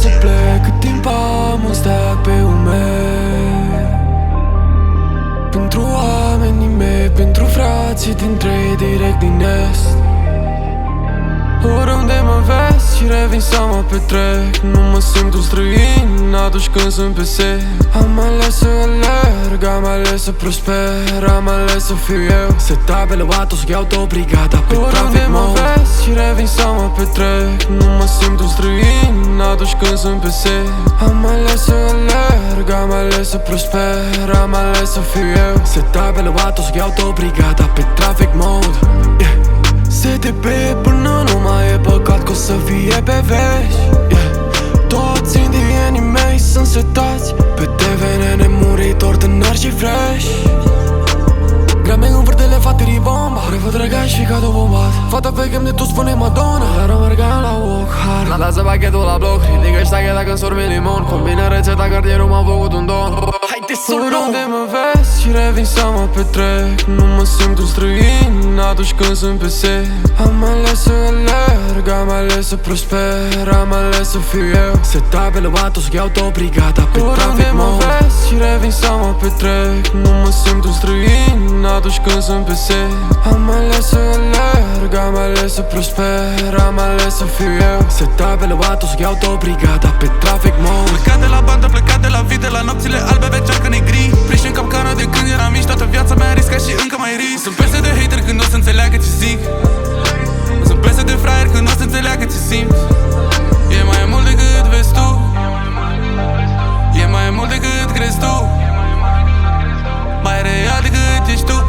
să plec cât timp am un steag pe umeri. Pentru oamenii mei, pentru frații din trei direct din est. Oriunde mă vezi și revin să mă petrec. Nu mă simt un străin atunci când sunt pe set. Am ales să alerg, am ales să prosper, am ales să fiu eu. Se tabele Atos, iau tot brigada pe trafic. Oriunde mă vezi și revin să mă petrec. Nu mă simt un străin atunci când sunt pe set. Am ales să alerg, am ales să prosper, am ales să fiu eu. Se tabele Atos, iau tot brigada pe trafic mode. STP până nu mai e păcat că o să fie pe vești. Toți indienii mei sunt setați pe TVN, nemuritori, tânări și fresh. Grame în vârtele, faterii bomba, revăd răgași și cadou bombat. Fata pe game de tu spune Madonna, dar mergeam la walk hard. Lasă pachetul la bloc, ridică ștacheta când sorbi limon. Combină rețeta, cartierul m-a făcut un don. Haide să luăm! Oriunde mă vezi și revin să mă petrec. Nu mă simt un străin atunci când sunt pe set. Am ales să alerg, am ales să prosper, am ales să fiu eu. Se tabele Atos, iau tot brigada pe trafic mode. Oriunde mă vezi și revin să mă petrec. Nu mă simt un străin atunci când sunt pe set. Am ales să alerg, am ales să prosper, am ales să fiu eu. Se tabele Atos, iau tot brigada pe trafic mode. Plecat de la bandă, plecat de la vide, la nopțile albe pe cearcă negri. Priși în capcană de când eram mici, toată viața mea riscat și încă mai risc. Sunt peste de hater când o să înțeleagă ce zic. Sunt peste de fraier când o să înțeleagă ce simt. E mai mult decât vezi tu, e mai mult decât crezi tu, mai real decât ești tu.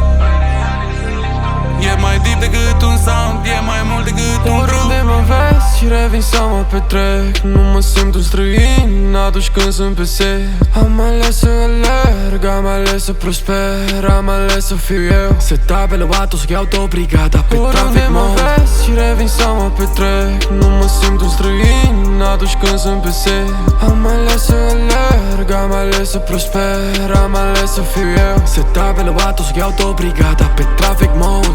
E mai deep decât un sound, e mai mult decât un grup. Oriunde mă vezi și revin să mă petrec. Nu mă simt un străin atunci când sunt pe set. Am ales să alerg, am ales să prosper, am ales să fiu eu. Se tabele Atos, iau tot brigada pe trafic mode. Oriunde mă vezi și revin să mă petrec. Nu mă simt un străin atunci când sunt pe set. Am ales să alerg, am ales să prosper, am ales să fiu eu. Se tabele Atos, iau tot brigada pe trafic mode.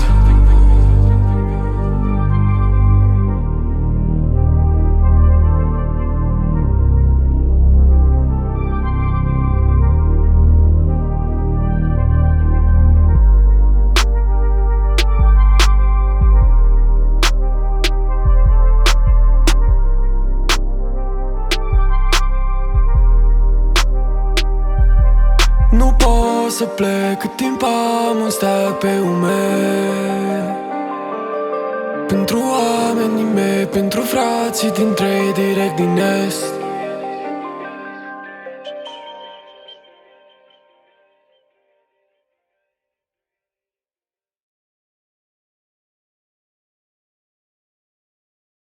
Nu pot să plec cât timp am un steag pe umeri. Pentru oamenii mei, pentru frații din trei direct din est.